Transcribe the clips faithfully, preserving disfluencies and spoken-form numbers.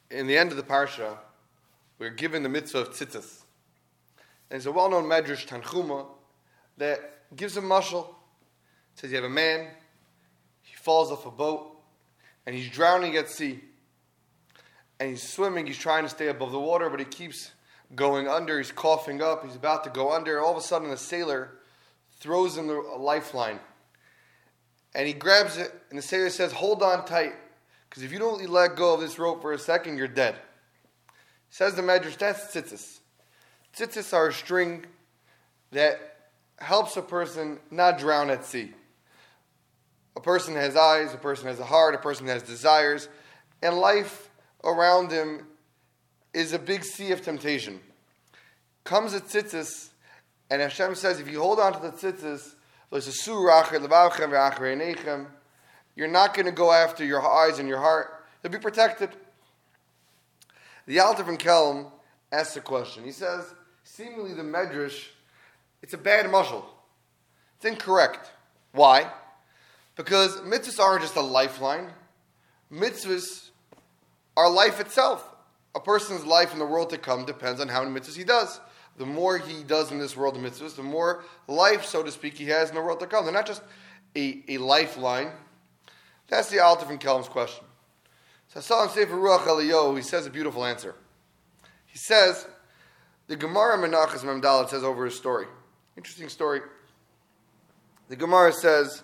in the end of the parsha, we're given the mitzvah of tzitzis. And it's a well-known medrash, Tanchuma, that gives a mashal. It says you have a man, he falls off a boat, and he's drowning at sea. And he's swimming, he's trying to stay above the water, but he keeps going under, he's coughing up, he's about to go under. All of a sudden, a sailor throws him a lifeline. And he grabs it, and the sailor says, hold on tight, because if you don't let go of this rope for a second, you're dead. Says the Medrash, that's tzitzis. Tzitzis are a string that helps a person not drown at sea. A person has eyes, a person has a heart, a person has desires, and life around him is a big sea of temptation. Comes a tzitzis, and Hashem says, if you hold on to the tzitzis, you're not going to go after your eyes and your heart. You'll be protected. The Alter from Kelm asks a question. He says, seemingly the Medrash, it's a bad mashal. It's incorrect. Why? Because mitzvahs aren't just a lifeline. Mitzvahs are life itself. A person's life in the world to come depends on how many mitzvahs he does. The more he does in this world of mitzvahs, the more life, so to speak, he has in the world to come. They're not just a, a lifeline. That's the Alter from Kelm's question. So I saw in Sefer Ruach Eliyahu, he says a beautiful answer. He says, the Gemara Menachos Memdalet says over his story. Interesting story. The Gemara says,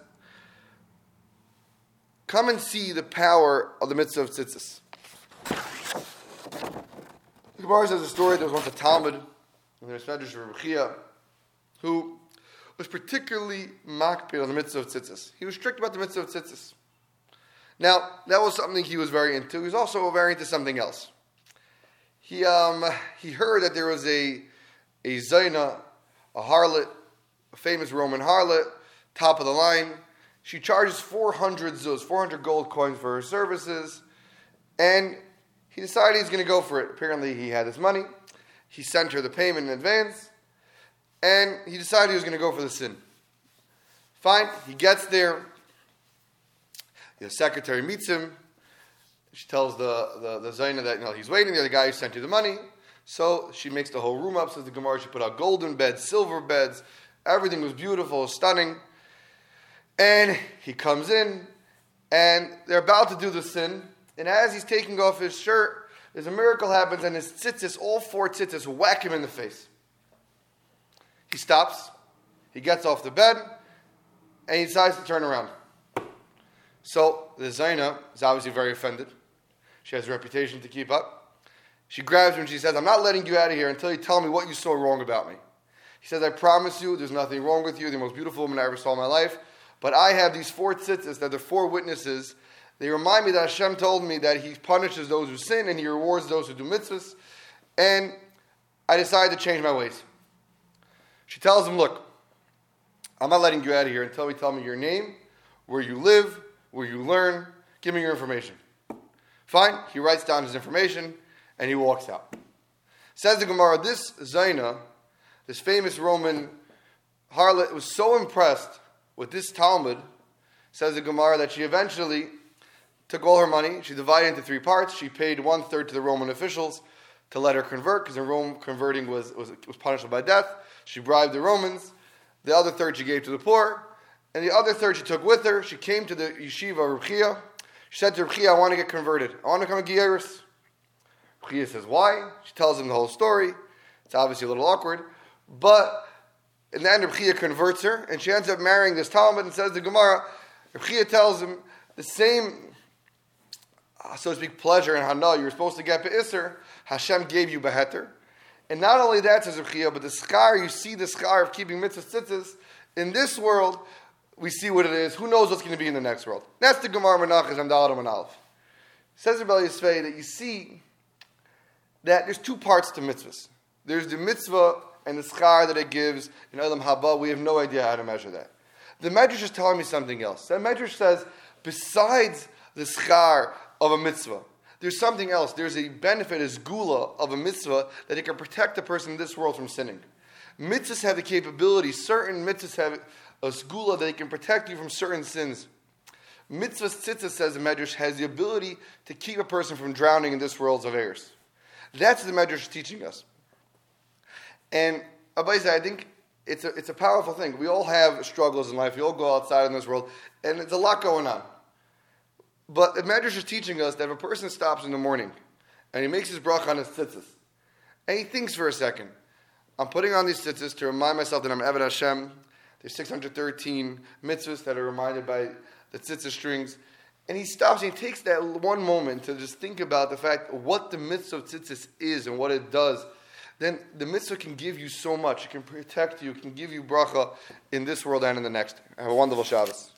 come and see the power of the mitzvah of tzitzis. The Gemara says a story, there was once a Talmud, and there's Medrash of Reb Chia, who was particularly makpid on the mitzvah of tzitzis. He was strict about the mitzvah of tzitzis. Now, that was something he was very into. He was also very into something else. He um, he heard that there was a a Zaina, a harlot, a famous Roman harlot, top of the line. She charges four hundred zuz, four hundred gold coins for her services, and he decided he's going to go for it. Apparently, he had his money. He sent her the payment in advance, and he decided he was going to go for the sin. Fine, he gets there. The secretary meets him. She tells the, the, the Zaina that, you know, he's waiting there, the guy who sent you the money. So she makes the whole room up, says the Gemara. She put out golden beds, silver beds. Everything was beautiful, stunning. And he comes in, and they're about to do the sin. And as he's taking off his shirt, there's a miracle happens, and his tzitzis, all four tzitzis, whack him in the face. He stops. He gets off the bed, and he decides to turn around. So the Zaina is obviously very offended. She has a reputation to keep up. She grabs him and she says, I'm not letting you out of here until you tell me what you saw wrong about me. He says, I promise you there's nothing wrong with you. You're the most beautiful woman I ever saw in my life. But I have these four tzitzis that are four witnesses. They remind me that Hashem told me that He punishes those who sin and He rewards those who do mitzvahs. And I decided to change my ways. She tells him, look, I'm not letting you out of here until you tell me your name, where you live, where you learn, give me your information. Fine, he writes down his information, and he walks out. Says the Gemara, this Zaina, this famous Roman harlot, was so impressed with this Talmud, says the Gemara, that she eventually took all her money, she divided it into three parts, she paid one-third to the Roman officials to let her convert, because in Rome converting was, was, was punishable by death. She bribed the Romans. The other third she gave to the poor. And the other third she took with her. She came to the yeshiva of Reb Chia. She said to Reb Chia, I want to get converted. I want to become a Gieris. Reb Chia says, why? She tells him the whole story. It's obviously a little awkward. But in the end, Reb Chia converts her, and she ends up marrying this Talmud, and says the Gemara, Reb Chia tells him the same, so to speak, pleasure and hana you were supposed to get be'isr, Hashem gave you beheter. And not only that, says Reb Chia, but the schar, you see the schar of keeping mitzvah tzitzis in this world. We see what it is. Who knows what's going to be in the next world? That's the Gemara Menachos Memdalet and Aleph. Says Rebbe Yisvei that you see that there's two parts to mitzvahs. There's the mitzvah and the schar that it gives in Olam Haba. We have no idea how to measure that. The Medrash is telling me something else. The Medrash says, besides the schar of a mitzvah, there's something else. There's a benefit, a gula of a mitzvah, that it can protect a person in this world from sinning. Mitzvahs have the capability, certain mitzvahs have a segula that can protect you from certain sins. Mitzvah tzitzis, says the Medrash, has the ability to keep a person from drowning in this world's affairs. That's what the Medrash is teaching us. And Abayza, I think it's a, it's a powerful thing. We all have struggles in life. We all go outside in this world, and there's a lot going on. But the Medrash is teaching us that if a person stops in the morning, and he makes his bracha on his tzitzis, and he thinks for a second, I'm putting on these tzitzis to remind myself that I'm Eved Hashem. There's six hundred thirteen mitzvahs that are reminded by the tzitzis strings. And he stops and he takes that one moment to just think about the fact of what the mitzvah of tzitzis is and what it does. Then the mitzvah can give you so much. It can protect you. It can give you bracha in this world and in the next. Have a wonderful Shabbos.